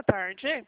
tarde.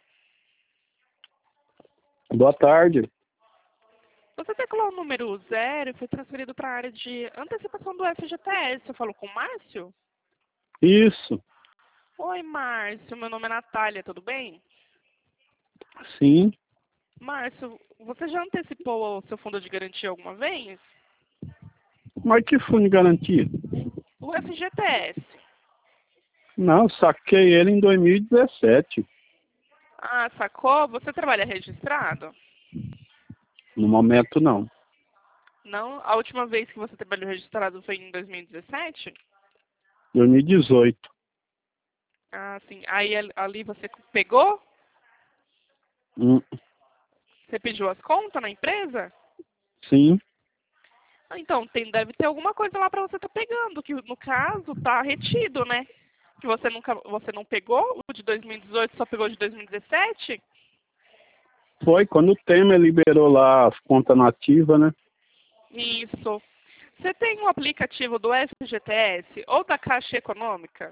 Boa tarde. Você teclou o número 0 e foi transferido para a área de antecipação do FGTS. Você falou com o Márcio? Isso. Oi, Márcio. Meu nome é Natália, tudo bem? Sim. Márcio, você já antecipou o seu fundo de garantia alguma vez? Mas que fundo de garantia? O FGTS. Não, saquei ele em 2017. Ah, sacou? Você trabalha registrado? No momento, não. Não? A última vez que você trabalhou registrado foi em 2017? 2018. Ah, sim. Aí ali você pegou? Hum, Você pediu as contas na empresa? sim. Ah, então, deve ter alguma coisa lá para você estar pegando, que no caso tá retido, né? Que você não pegou o de 2018, só pegou o de 2017? Foi quando o Temer liberou lá as contas nativas, né? Isso. Você tem um aplicativo do FGTS ou da Caixa Econômica?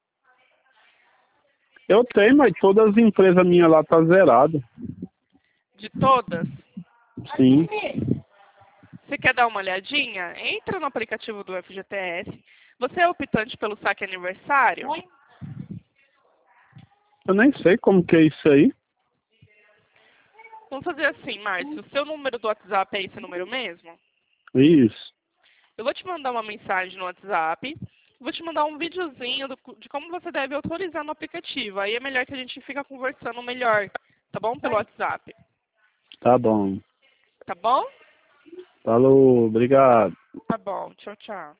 Eu tenho, mas todas as empresas minhas lá tá zerada. De todas? Sim. Você quer dar uma olhadinha? Entra no aplicativo do FGTS. Você é optante pelo saque aniversário? Eu nem sei como que é isso aí. Vamos fazer assim, Márcio. O seu número do WhatsApp é esse número mesmo? Isso. Eu vou te mandar uma mensagem no WhatsApp. Vou te mandar um videozinho de como você deve autorizar no aplicativo. Aí é melhor que a gente fica conversando melhor, tá bom? Pelo WhatsApp. Tá bom. Tá bom? Falou, obrigado. Tá bom. Tchau, tchau.